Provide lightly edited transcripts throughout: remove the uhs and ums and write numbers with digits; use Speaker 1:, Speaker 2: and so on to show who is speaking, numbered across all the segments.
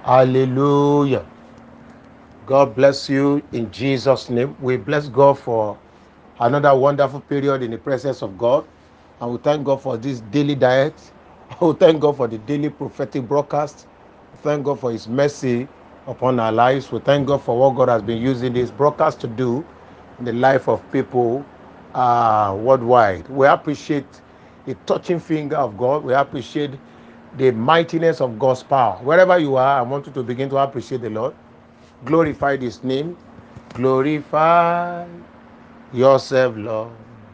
Speaker 1: Hallelujah. God bless you in Jesus' name. We bless God for another wonderful period in the presence of God. And we thank God for this daily diet. We thank God for the daily prophetic broadcast. We thank God for His mercy upon our lives. We thank God for what God has been using this broadcast to do in the life of people worldwide. We appreciate the touching finger of God. We appreciate the mightiness of God's power. Wherever you are, I want you to begin to appreciate the Lord. Glorify His name. Glorify yourself, Lord.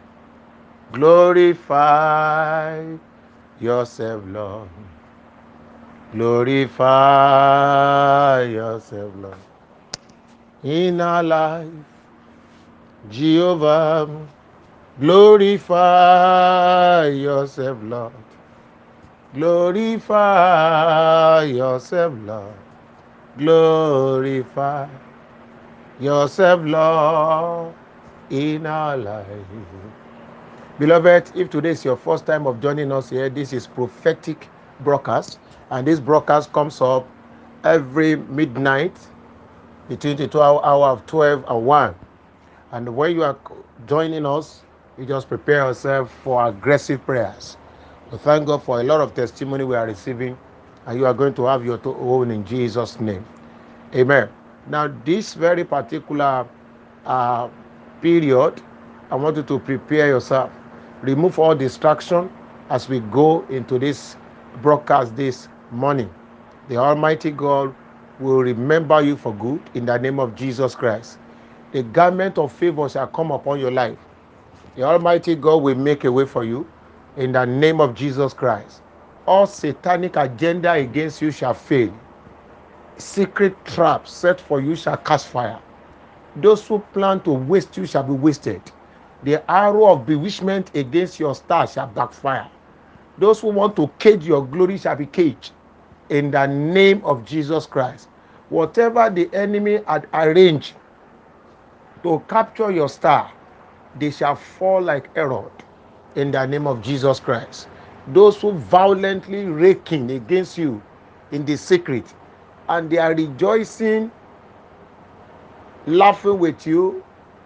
Speaker 1: Glorify yourself, Lord. Glorify yourself, Lord. In our life, Jehovah, glorify yourself, Lord. Glorify yourself, Lord. Glorify yourself, Lord, in our life. Beloved, if today is your first time of joining us here, this is prophetic broadcast, and this broadcast comes up every midnight between the 12 hour of 12 and 1. And when you are joining us, you just prepare yourself for aggressive prayers. We thank God for a lot of testimony we are receiving, and you are going to have your own in Jesus' name. Amen. Now, this very particular uh, period, I want you to prepare yourself. Remove all distraction as we go into this broadcast this morning. The Almighty God will remember you for good in the name of Jesus Christ. The garment of favor shall come upon your life. The Almighty God will make a way for you in the name of Jesus Christ. All satanic agenda against you shall fail. Secret traps set for you shall catch fire. Those who plan to waste you shall be wasted. The arrow of bewitchment against your star shall backfire. Those who want to cage your glory shall be caged in the name of Jesus Christ. Whatever the enemy had arranged to capture your star, they shall fall like Herod in the name of Jesus Christ. Those who violently raking against you in the secret, and they are rejoicing, laughing with you,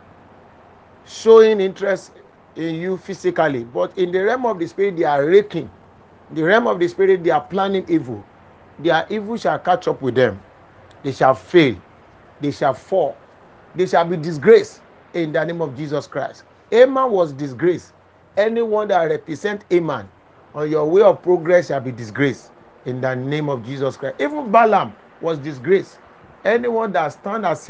Speaker 1: showing interest in you physically, but in the realm of the spirit, they are raking. In the realm of the spirit, they are planning evil. Their evil shall catch up with them. They shall fail. They shall fall. They shall be disgraced in the name of Jesus Christ. Haman was disgraced. Anyone that represents Haman on your way of progress shall be disgraced in the name of Jesus Christ. Even Balaam was disgraced. Anyone that stands as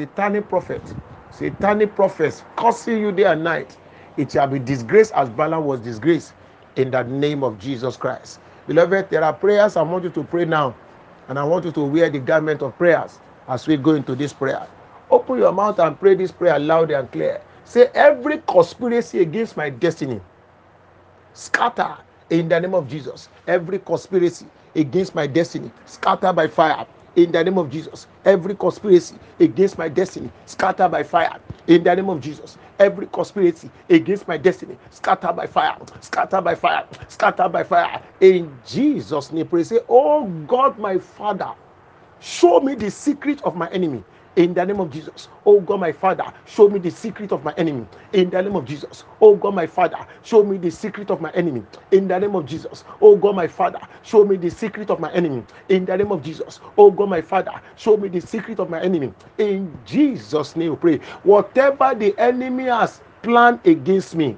Speaker 1: satanic prophets cursing you day and night, it shall be disgraced as Balaam was disgraced in the name of Jesus Christ. Beloved, there are prayers I want you to pray now, and I want you to wear the garment of prayers as we go into this prayer. Open your mouth and pray this prayer loud and clear. Say, every conspiracy against my destiny, scatter in the name of Jesus. Every conspiracy against my destiny, scatter by fire in the name of Jesus. Every conspiracy against my destiny, scatter by fire in the name of Jesus. Every conspiracy against my destiny, scatter by fire, scatter by fire, scatter by fire in Jesus' name. Pray, say, oh God, my Father, show me the secret of my enemy in the name of Jesus. Oh God, my Father, show me the secret of my enemy in the name of Jesus. Oh God, my Father, show me the secret of my enemy in the name of Jesus. Oh God, my Father, show me the secret of my enemy in the name of Jesus. Oh God, my Father, show me the secret of my enemy in Jesus' name. We pray. Whatever the enemy has planned against me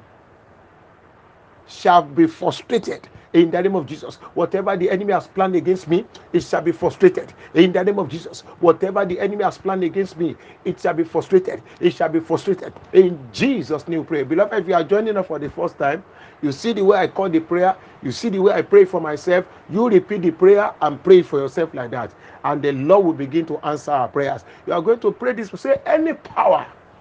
Speaker 1: shall be frustrated in the name of Jesus. Whatever the enemy has planned against me, it shall be frustrated in the name of Jesus. Whatever the enemy has planned against me, it shall be frustrated. It shall be frustrated in Jesus' name. Pray, beloved. If you are joining us for the first time, you see the way I call the prayer, you see the way I pray for myself. You repeat the prayer and pray for yourself like that, and the Lord will begin to answer our prayers. You are going to pray this. Say, any power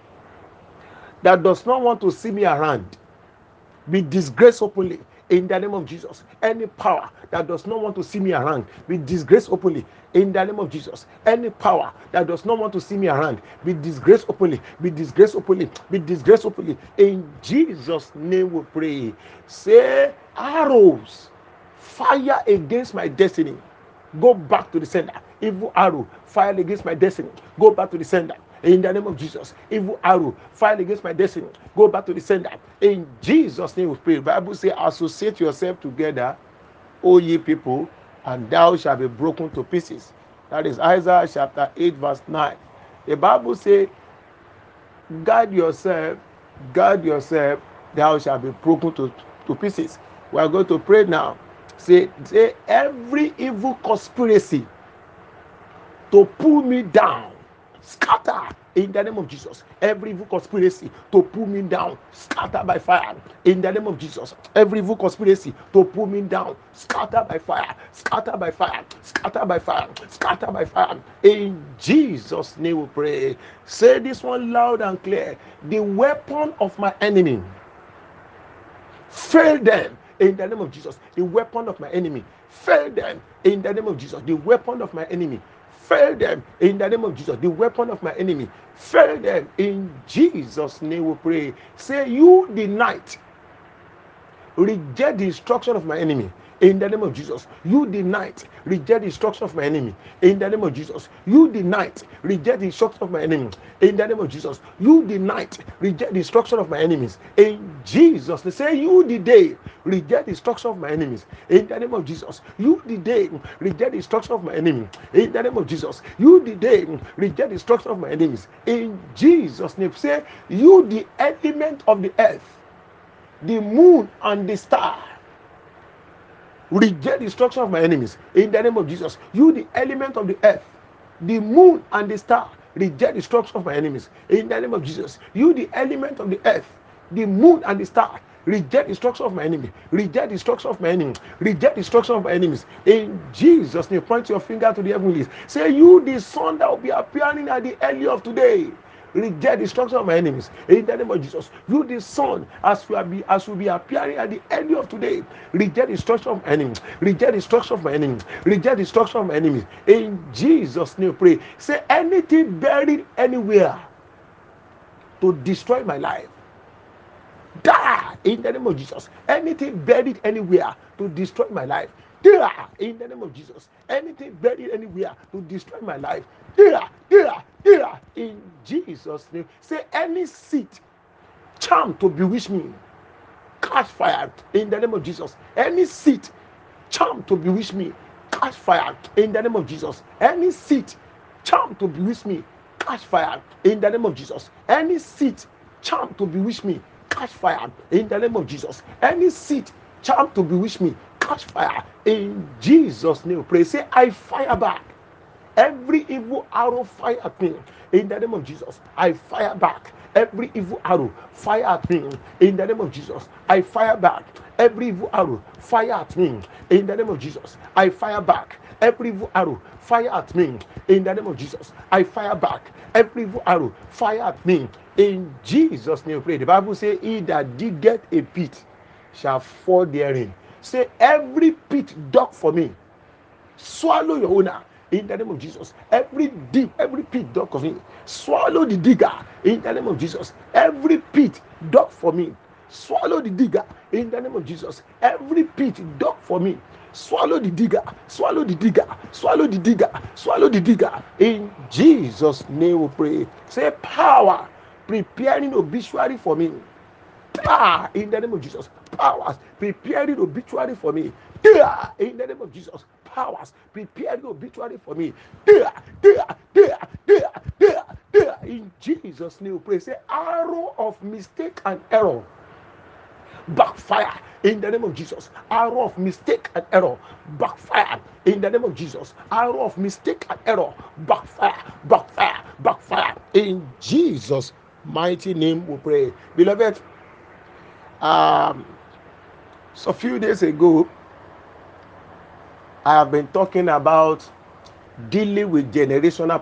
Speaker 1: that does not want to see me around, be disgraced openly in the name of Jesus. Any power that does not want to see me around, be disgraced openly in the name of Jesus. Any power that does not want to see me around, be disgraced openly, be disgraced openly, be disgraced openly. In Jesus' name we pray. Say, arrows, fire against my destiny, go back to the sender Evil arrow fired against my destiny, go back to the sender. In the name of Jesus, evil arrow fired against my destiny, go back to the sender. In Jesus' name we pray. The Bible says, associate yourself together, O ye people, and thou shalt be broken to pieces. That is Isaiah chapter 8 verse 9. The Bible says, guard yourself, thou shalt be broken to pieces. We are going to pray now. Say every evil conspiracy to pull me down, scatter in the name of Jesus. Every evil conspiracy to pull me down, scatter by fire in the name of Jesus. Every evil conspiracy to pull me down, scatter by fire, scatter by fire, scatter by fire, scatter by fire. In Jesus' name we pray. Say this one loud and clear. The weapon of my enemy, fail them in the name of Jesus. The weapon of my enemy, fail them in the name of Jesus. The weapon of my enemy, fail them in the name of Jesus. The weapon of my enemy, fail them in Jesus' name we pray. Say, you the night, reject the instruction of my enemy in the name of Jesus. You the night, reject the instruction of my enemy in the name of Jesus. You the night, reject the instruction of my enemy in the name of Jesus. You the night, reject the instruction of my enemies in Jesus. They say, you the day, reject the instruction of my enemies in the name of Jesus. You the day, reject the instruction of my enemy in the name of Jesus. You the day, reject the instruction of my enemies in Jesus' name. Say, you the element of the earth, the moon and the star, reject the instruction of my enemies in the name of Jesus. You the element of the earth, the moon and the star, reject the instruction of my enemies in the name of Jesus. You the element of the earth, the moon and the star, reject the instruction of my enemy, reject the instruction of my enemy, reject the instruction of my enemies in Jesus' name. Point your finger to the heavenlies. Say, you the sun that will be appearing at the early of today, reject the instruction of my enemies in the name of Jesus. You the sun, as will be appearing at the end of today, reject the instruction of my enemies, reject the instruction of my enemies, reject the instruction of my enemies in Jesus' name. Pray. Say, anything buried anywhere to destroy my life, die in the name of Jesus. Anything buried anywhere to destroy my life, die in the name of Jesus. Anything buried anywhere to destroy my life, die in Jesus' name. Say, any seed charm to bewitch me, catch fire in the name of Jesus. Any seed charm to bewitch me, catch fire in the name of Jesus. Any seed charm to bewitch me, catch fire in the name of Jesus. Any seed charm to bewitch me, catch fire in the name of Jesus. Any seed charm to bewitch me, catch fire in Jesus' name. Pray. Say, I fire back every evil arrow, fire at me in the name of Jesus. I fire back every evil arrow, fire at me in the name of Jesus. I fire back every evil arrow, fire at me in the name of Jesus. I fire back every evil arrow, fire at me in the name of Jesus. I fire back every evil arrow, fire at me in Jesus' name. Pray. The Bible says, he that diggeth a pit shall fall therein. Say, every pit dug for me, swallow your owner in the name of Jesus. Every pit dug for me, swallow the digger in the name of Jesus. Every pit dug for me, swallow the digger in the name of Jesus. Every pit dug for me, swallow the digger, swallow the digger, swallow the digger, swallow the digger. In Jesus' name we pray. Say, power preparing obituary for me, in the name of Jesus. Powers preparing obituary for me, in the name of Jesus. Powers preparing obituary for me, in Jesus' name we pray. Say, arrow of mistake and error, backfire in the name of Jesus. Arrow of mistake and error, backfire in the name of Jesus. Arrow of mistake and error, backfire, backfire, backfire. In Jesus' mighty name we pray. Beloved, so a few days ago, I have been talking about dealing with generational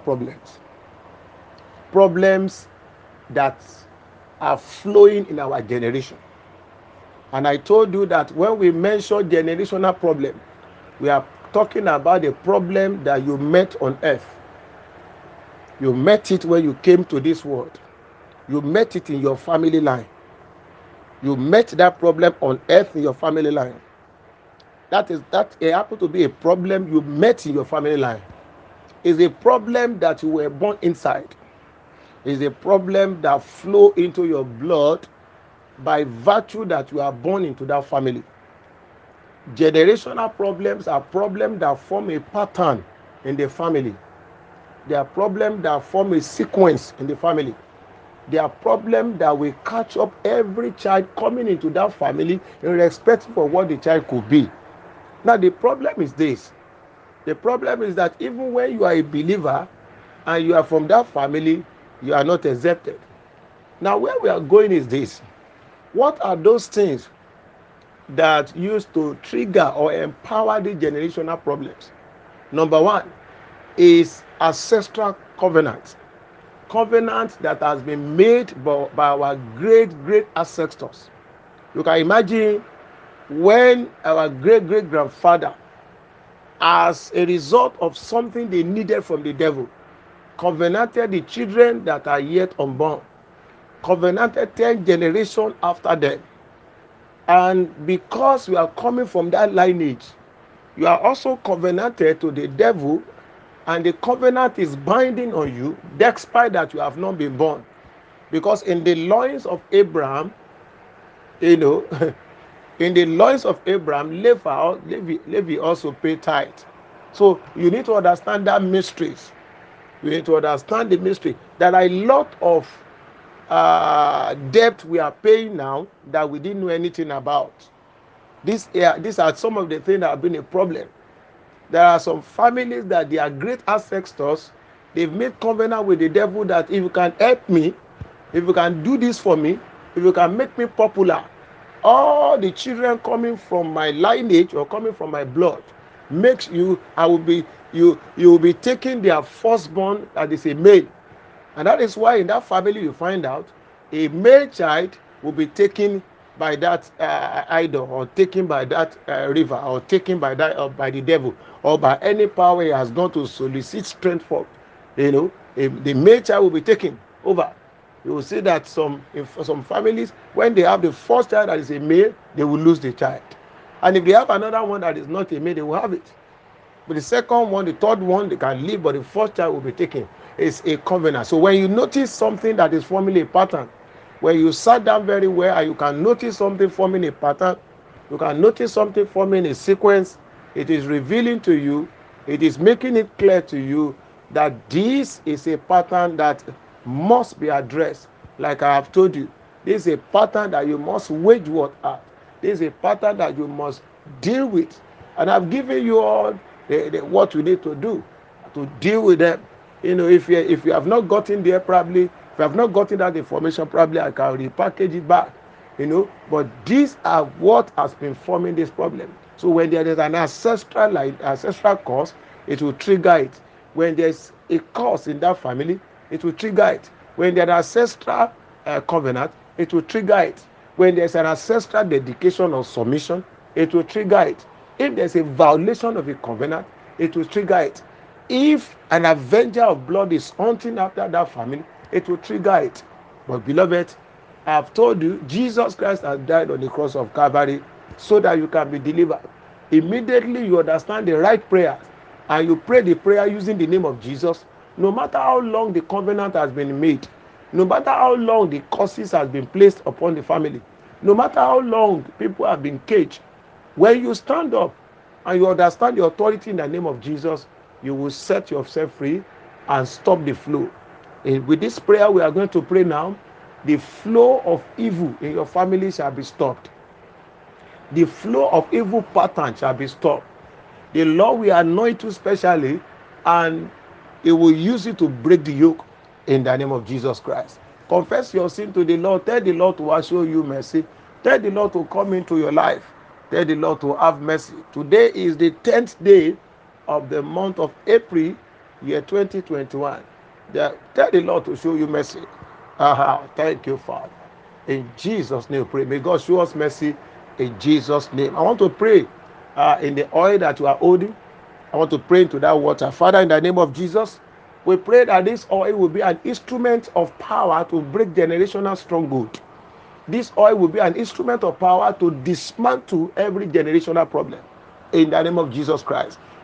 Speaker 1: problems that are flowing in our generation. And I told you that when we mention generational problem, we are talking about the problem that you met on earth. You met it when you came to this world. You met it in your family line. You met that problem on earth in your family line. That it happened to be a problem you met in your family line. It's a problem that you were born inside. It's a problem that flow into your blood by virtue that you are born into that family. Generational problems are problems that form a pattern in the family. They are problems that form a sequence in the family. They are problems that will catch up every child coming into that family irrespective of what the child could be. Now the problem is this. The problem is that even when you are a believer and you are from that family, you are not accepted. Now where we are going is this. What are those things that used to trigger or empower the generational problems? Number one is ancestral covenant. Covenant that has been made by our great ancestors. You can imagine when our great grandfather, as a result of something they needed from the devil, covenanted the children that are yet unborn, covenanted 10 generations after them. And because you are coming from that lineage, you are also covenanted to the devil, and the covenant is binding on you despite that you have not been born. Because in the loins of Abraham, you know, in the loins of Abraham, Levi also paid tithe. So you need to understand that mysteries. You need to understand the mystery. There are a lot of debt we are paying now that we didn't know anything about. These are some of the things that have been a problem. There are some families that they are great ancestors. They've made covenant with the devil that if you can help me, if you can do this for me, if you can make me popular, all the children coming from my lineage or coming from my blood makes you, I will be, you will be taking their firstborn that is a male. And that is why in that family you find out a male child will be taken by that idol, or taken by that river, or taken by that by the devil, or by any power he has gone to solicit strength for. The male child will be taken over. You will see that some families, when they have the first child that is a male, they will lose the child. And if they have another one that is not a male, they will have it. But the second one, the third one, they can live, but the first child will be taken. It's a covenant. So when you notice something that is forming a pattern, when you sat down very well and you can notice something forming a pattern, you can notice something forming a sequence, it is revealing to you, it is making it clear to you that this is a pattern that must be addressed. Like I have told you, this is a pattern that you must wage war at. This is a pattern that you must deal with. And I've given you all what you need to do to deal with them. If you have not gotten there, probably, if you have not gotten that information, probably I can repackage it back. But these are what has been forming this problem. So when there is an ancestral cause, it will trigger it. When there's a cause in that family, it will trigger it. When there's an ancestral covenant, it will trigger it. When there's an ancestral dedication or submission, it will trigger it. If there's a violation of a covenant, it will trigger it. If an avenger of blood is hunting after that family, it will trigger it. But beloved, I have told you, Jesus Christ has died on the cross of Calvary so that you can be delivered. Immediately you understand the right prayer and you pray the prayer using the name of Jesus, no matter how long the covenant has been made, no matter how long the curses has been placed upon the family, no matter how long people have been caged, when you stand up and you understand the authority in the name of Jesus, you will set yourself free and stop the flow. And with this prayer we are going to pray now, the flow of evil in your family shall be stopped. The flow of evil pattern shall be stopped. The Lord will anoint you specially, and He will use it to break the yoke in the name of Jesus Christ. Confess your sin to the Lord. Tell the Lord to show you mercy. Tell the Lord to come into your life. Tell the Lord to have mercy. Today is the 10th day of the month of April, year 2021. Tell the Lord to show you mercy. Thank you, Father. In Jesus' name, pray. May God show us mercy in Jesus' name. I want to pray in the oil that you are holding. I want to pray into that water. Father, in the name of Jesus, we pray that this oil will be an instrument of power to break generational stronghold. This oil will be an instrument of power to dismantle every generational problem. In the name of Jesus Christ.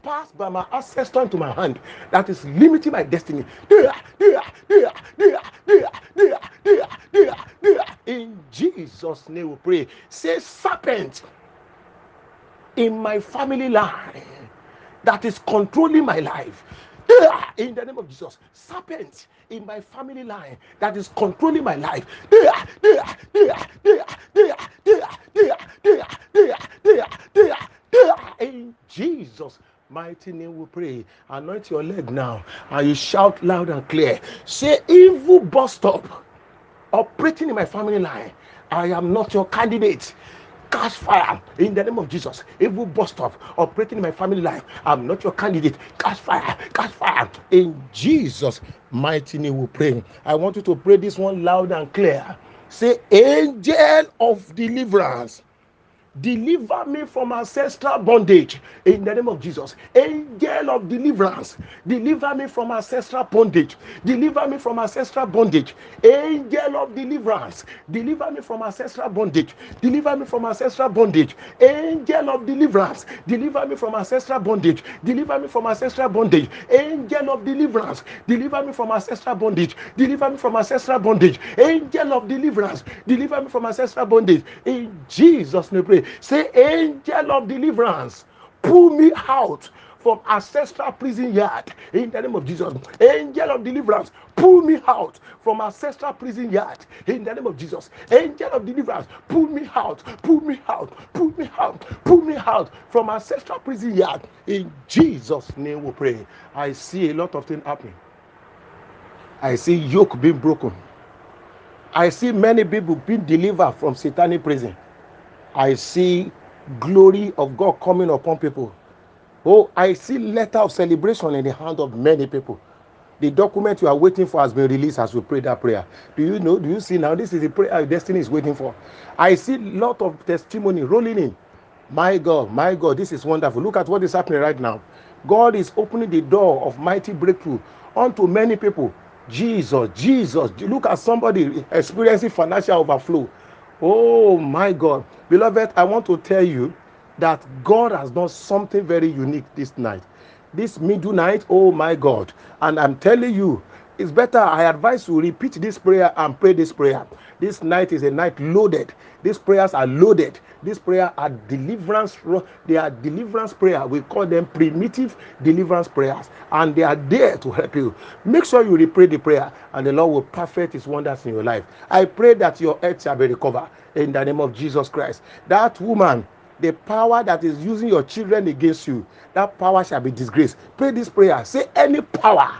Speaker 1: passed by my ancestor into my hand that is limiting my destiny. There, there, there, there, there, there, there, there, there. In Jesus' name we pray. Say, serpent in my family line that is controlling my life. In the name of Jesus, serpent in my family line that is controlling my life. In Jesus' mighty name we pray. Anoint your leg now and you shout loud and clear. Say, evil bus stop operating in my family line, I am not your candidate. Catch fire in the name of Jesus. Evil bus stop operating in my family life, I'm not your candidate. Catch fire, catch fire. In Jesus' mighty name we pray. I want you to pray this one loud and clear. Say, angel of deliverance, deliver me from ancestral bondage in the name of Jesus. Angel of deliverance, deliver me from ancestral bondage. Deliver me from ancestral bondage. Angel of deliverance, deliver me from ancestral bondage. Deliver me from ancestral bondage. Angel of deliverance, deliver me from ancestral bondage. Deliver me from ancestral bondage. Angel of deliverance, deliver me from ancestral bondage. Deliver me from ancestral bondage. Angel of deliverance, deliver me from ancestral bondage. In Jesus' name, pray. Say, angel of deliverance, pull me out from ancestral prison yard in the name of Jesus. Angel of deliverance, pull me out from ancestral prison yard in the name of Jesus. Angel of deliverance, pull me out, pull me out, pull me out, pull me out from ancestral prison yard. In Jesus' name we pray. I see a lot of things happening. I see yoke being broken. I see many people being delivered from satanic prison. I see glory of God coming upon people. Oh, I see letter of celebration in the hand of many people. The document you are waiting for has been released as we pray that prayer. Do you know? Do you see now? This is the prayer your destiny is waiting for. I see a lot of testimony rolling in. My God, this is wonderful. Look at what is happening right now. God is opening the door of mighty breakthrough unto many people. Jesus. Look at somebody experiencing financial overflow. Oh my God. Beloved, I want to tell you that God has done something very unique this night. This middle night, oh my God. And I'm telling you, it's better I advise you repeat this prayer and pray this prayer. This night is a night loaded. These prayers are loaded. These prayers are deliverance. They are deliverance prayer. We call them primitive deliverance prayers. And they are there to help you. Make sure you repray the prayer and the Lord will perfect his wonders in your life. I pray that your health shall be recovered in the name of Jesus Christ. That woman, the power that is using your children against you, that power shall be disgraced. Pray this prayer. Say, any power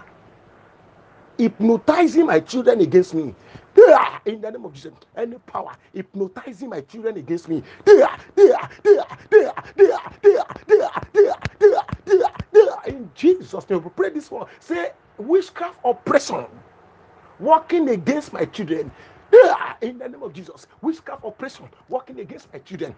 Speaker 1: hypnotizing my children against me, in the name of Jesus. Any power hypnotizing my children against me, in Jesus' name. Pray this one. Say, witchcraft oppression working against my children, in the name of Jesus. Witchcraft oppression working against my children,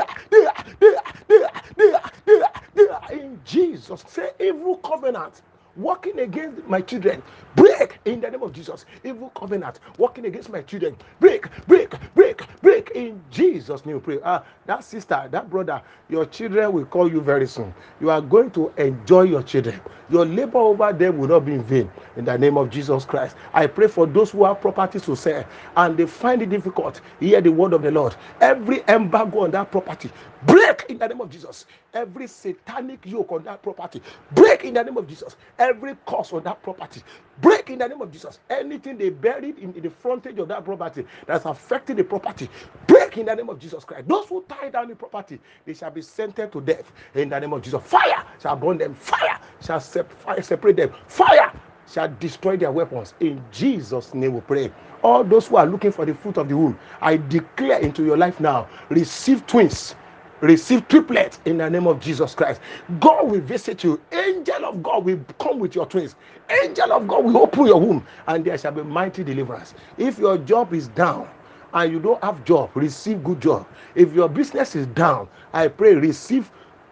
Speaker 1: in Jesus. Say, evil covenant working against my children, break in the name of Jesus. Evil covenant working against my children, break in Jesus' name. Pray. That sister, that brother, your children will call you very soon. You are going to enjoy your children. Your labor over them will not be in vain. In the name of Jesus Christ, I pray for those who have properties to sell and they find it difficult. Hear the word of the Lord. Every embargo on that property, break in the name of Jesus. Every satanic yoke on that property, break in the name of Jesus. Every curse on that property, break in the name of Jesus. Anything they buried in the frontage of that property that's affecting the property, break in the name of Jesus Christ. Those who tie down the property, they shall be sentenced to death in the name of Jesus. Fire shall burn them. Fire shall separate them. Fire shall destroy their weapons. In Jesus' name we pray. All those who are looking for the fruit of the womb, I declare into your life now, receive twins, receive triplets in the name of Jesus Christ. God will visit you. Angel of God will come with your twins. Angel of God will open your womb and there shall be mighty deliverance. If your job is down and you don't have job, receive good job. If your business is down, I pray receive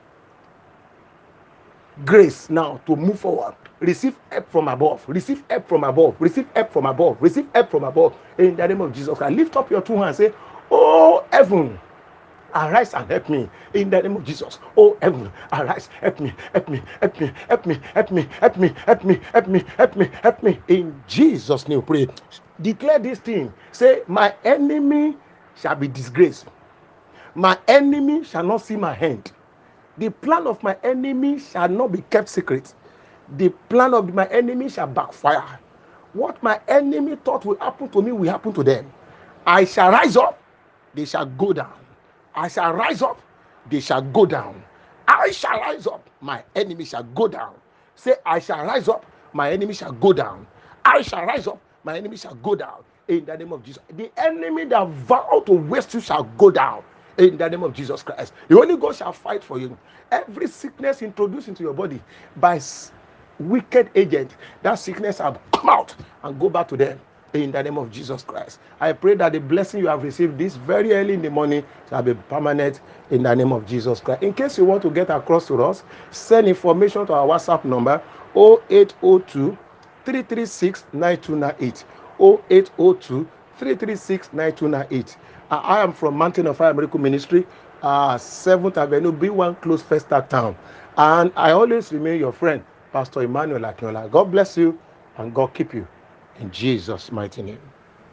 Speaker 1: grace now to move forward. Receive help from above. Receive help from above. Receive help from above. Receive help from above. In the name of Jesus Christ, lift up your two hands. Say, oh heaven, arise and help me in the name of Jesus. Oh heaven, arise, help me, help me, help me, help me, help me, help me, help me, help me, help me, help me. In Jesus' name, pray. Declare this thing. Say, my enemy shall be disgraced. My enemy shall not see my hand. The plan of my enemy shall not be kept secret. The plan of my enemy shall backfire. What my enemy thought will happen to me will happen to them. I shall rise up, they shall go down. I shall rise up, they shall go down. I shall rise up, my enemy shall go down. Say, I shall rise up, my enemy shall go down. I shall rise up, my enemy shall go down. In the name of Jesus. The enemy that vowed to waste you shall go down. In the name of Jesus Christ. The Holy Ghost shall fight for you. Every sickness introduced into your body by wicked agent, that sickness have come out and go back to them in the name of Jesus Christ. I pray that the blessing you have received this very early in the morning shall be permanent in the name of Jesus Christ. In case you want to get across to us, send information to our WhatsApp number 0802 336 9298 0802 336 9298. I am from Mountain of Fire Miracle Ministry, 7th Avenue, B1 Close, Festa Town. And I always remain your friend, Pastor Emmanuel Akinola. God bless you and God keep you. In Jesus' mighty name.